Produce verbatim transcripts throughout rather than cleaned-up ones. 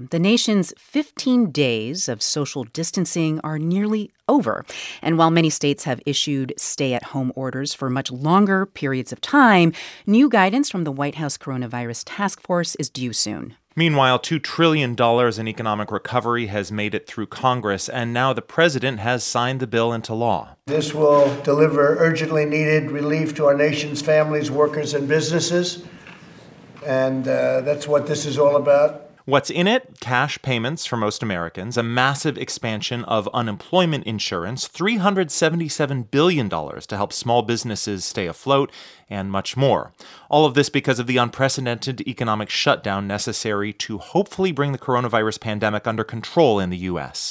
The nation's fifteen days of social distancing are nearly over. And while many states have issued stay-at-home orders for much longer periods of time, new guidance from the White House Coronavirus Task Force is due soon. Meanwhile, two trillion dollars in economic recovery has made it through Congress, and now the president has signed the bill into law. This will deliver urgently needed relief to our nation's families, workers, and businesses. And uh, that's what this is all about. What's in it? Cash payments for most Americans, a massive expansion of unemployment insurance, three hundred seventy-seven billion dollars to help small businesses stay afloat, and much more. All of this because of the unprecedented economic shutdown necessary to hopefully bring the coronavirus pandemic under control in the U S.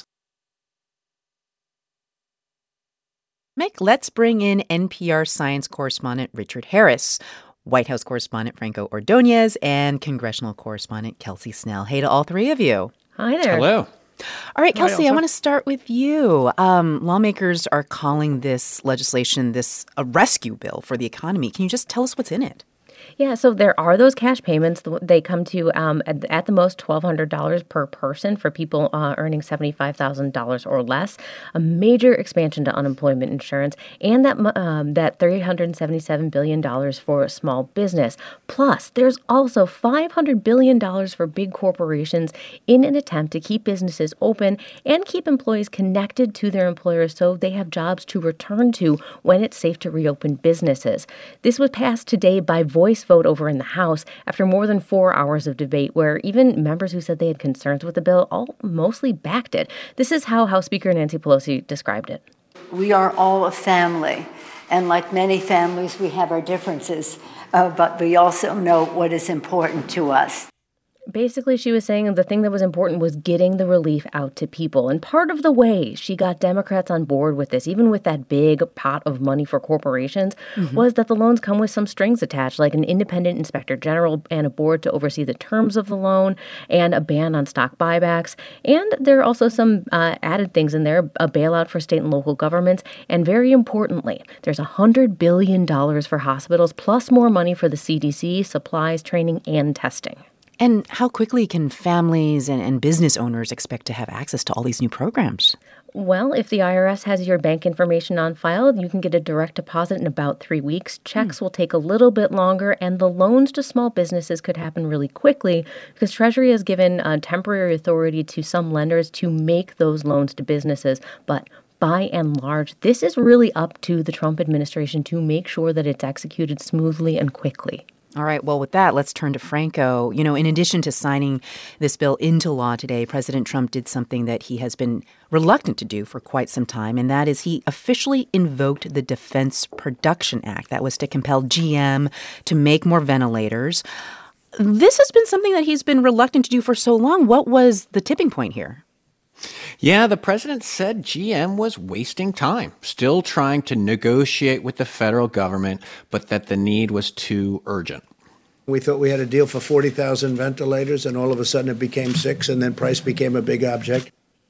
Mick, let's bring in N P R science correspondent Richard Harris, White House correspondent Franco Ordonez, and congressional correspondent Kelsey Snell. Hey to all three of you. Hi there. Hello. All right, Kelsey, Hi, I want to start with you. Um, lawmakers are calling this legislation this a rescue bill for the economy. Can you just tell us what's in it? Yeah, so there are those cash payments. They come to, um, at, at the most, twelve hundred dollars per person for people uh, earning seventy-five thousand dollars or less, a major expansion to unemployment insurance, and that um, that three hundred seventy-seven billion dollars for small business. Plus, there's also five hundred billion dollars for big corporations in an attempt to keep businesses open and keep employees connected to their employers so they have jobs to return to when it's safe to reopen businesses. This was passed today by voice vote over in the House after more than four hours of debate where even members who said they had concerns with the bill all mostly backed it. This is how House Speaker Nancy Pelosi described it. We are all a family, and like many families, we have our differences, uh, but we also know what is important to us. Basically, she was saying the thing that was important was getting the relief out to people. And part of the way she got Democrats on board with this, even with that big pot of money for corporations, mm-hmm. was that the loans come with some strings attached, like an independent inspector general and a board to oversee the terms of the loan and a ban on stock buybacks. And there are also some uh, added things in there, a bailout for state and local governments. And very importantly, there's one hundred billion dollars for hospitals, plus more money for the C D C, supplies, training, and testing. And how quickly can families and, and business owners expect to have access to all these new programs? Well, if the I R S has your bank information on file, you can get a direct deposit in about three weeks. Checks mm. will take a little bit longer, and the loans to small businesses could happen really quickly because Treasury has given uh, temporary authority to some lenders to make those loans to businesses. But by and large, this is really up to the Trump administration to make sure that it's executed smoothly and quickly. All right. Well, with that, let's turn to Franco. You know, in addition to signing this bill into law today, President Trump did something that he has been reluctant to do for quite some time, and that is he officially invoked the Defense Production Act. That was to compel G M to make more ventilators. This has been something that he's been reluctant to do for so long. What was the tipping point here? Yeah, the president said G M was wasting time, still trying to negotiate with the federal government, but that the need was too urgent. We thought we had a deal for forty thousand ventilators, and all of a sudden it became six, and then price became a big object.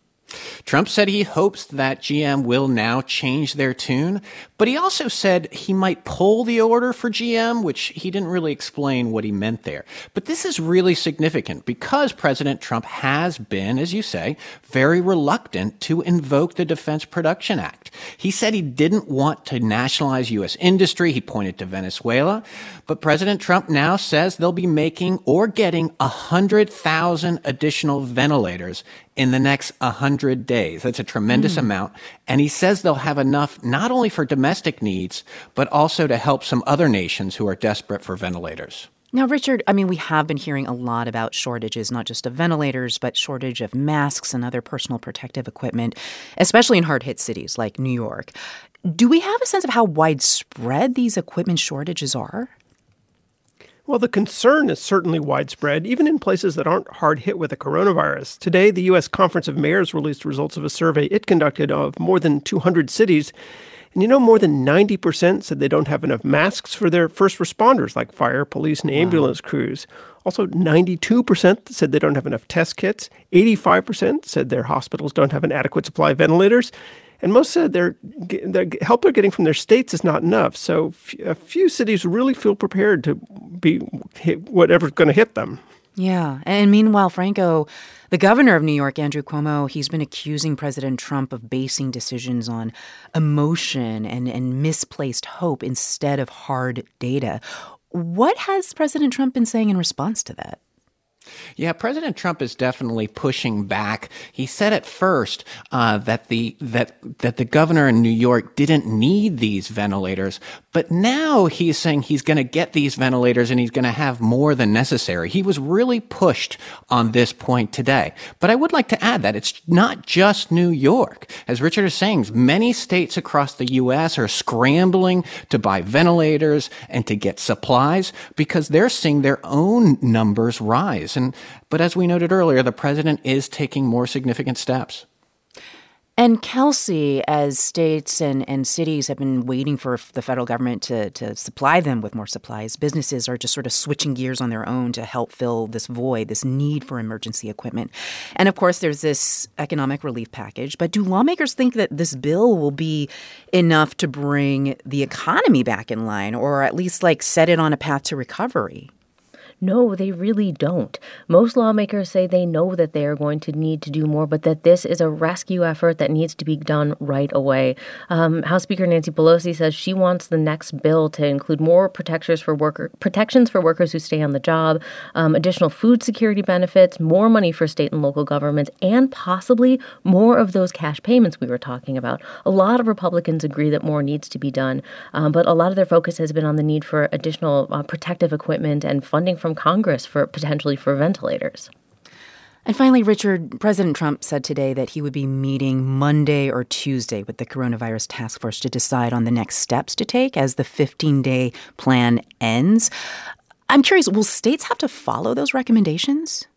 Trump said he hopes that G M will now change their tune, but he also said he might pull the order for G M, which he didn't really explain what he meant there. But this is really significant because President Trump has been, as you say, very reluctant to invoke the Defense Production Act. He said he didn't want to nationalize U S industry. He pointed to Venezuela. But President Trump now says they'll be making or getting one hundred thousand additional ventilators in the next one hundred days. That's a tremendous mm. amount. And he says they'll have enough not only for domestic needs, but also to help some other nations who are desperate for ventilators. Now, Richard, I mean, we have been hearing a lot about shortages, not just of ventilators, but shortage of masks and other personal protective equipment, especially in hard-hit cities like New York. Do we have a sense of how widespread these equipment shortages are? Well, the concern is certainly widespread, even in places that aren't hard hit with the coronavirus. Today, the U S Conference of Mayors released results of a survey it conducted of more than two hundred cities. And you know, more than ninety percent said they don't have enough masks for their first responders, like fire, police, and ambulance wow. crews. Also, ninety-two percent said they don't have enough test kits. eighty-five percent said their hospitals don't have an adequate supply of ventilators. And most said their, their help they're getting from their states is not enough. So f- a few cities really feel prepared to be hit whatever's going to hit them. Yeah. And meanwhile, Franco, the governor of New York, Andrew Cuomo, he's been accusing President Trump of basing decisions on emotion and, and misplaced hope instead of hard data. What has President Trump been saying in response to that? Yeah, President Trump is definitely pushing back. He said at first uh, that the that that the governor in New York didn't need these ventilators, but now he's saying he's going to get these ventilators and he's going to have more than necessary. He was really pushed on this point today. But I would like to add that it's not just New York. As Richard is saying, many states across the U S are scrambling to buy ventilators and to get supplies because they're seeing their own numbers rise. And but as we noted earlier, the president is taking more significant steps. And Kelsey, as states and, and cities have been waiting for the federal government to, to supply them with more supplies, businesses are just sort of switching gears on their own to help fill this void, this need for emergency equipment. And of course, there's this economic relief package. But do lawmakers think that this bill will be enough to bring the economy back in line, or at least like set it on a path to recovery? No, they really don't. Most lawmakers say they know that they are going to need to do more, but that this is a rescue effort that needs to be done right away. Um, House Speaker Nancy Pelosi says she wants the next bill to include more protections for worker protections for workers who stay on the job, um, additional food security benefits, more money for state and local governments, and possibly more of those cash payments we were talking about. A lot of Republicans agree that more needs to be done, um, but a lot of their focus has been on the need for additional uh, protective equipment and funding from Congress for potentially for ventilators. And finally, Richard, President Trump said today that he would be meeting Monday or Tuesday with the coronavirus task force to decide on the next steps to take as the fifteen-day plan ends. I'm curious, will states have to follow those recommendations?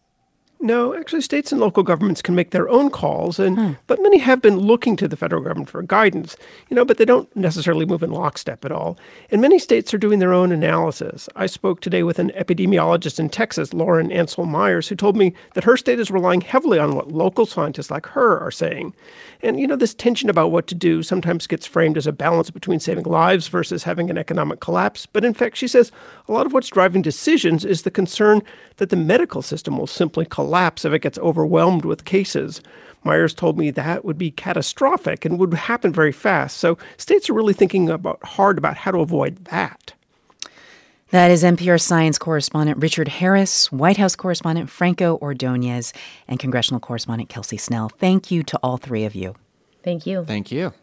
No, actually, states and local governments can make their own calls, and hmm. but many have been looking to the federal government for guidance, you know, but they don't necessarily move in lockstep at all. And many states are doing their own analysis. I spoke today with an epidemiologist in Texas, Lauren Ansel Myers, who told me that her state is relying heavily on what local scientists like her are saying. And, you know, this tension about what to do sometimes gets framed as a balance between saving lives versus having an economic collapse. But in fact, she says a lot of what's driving decisions is the concern that the medical system will simply collapse if it gets overwhelmed with cases. Myers told me that would be catastrophic and would happen very fast. So states are really thinking about hard about how to avoid that. That is N P R science correspondent Richard Harris, White House correspondent Franco Ordonez, and congressional correspondent Kelsey Snell. Thank you to all three of you. Thank you. Thank you.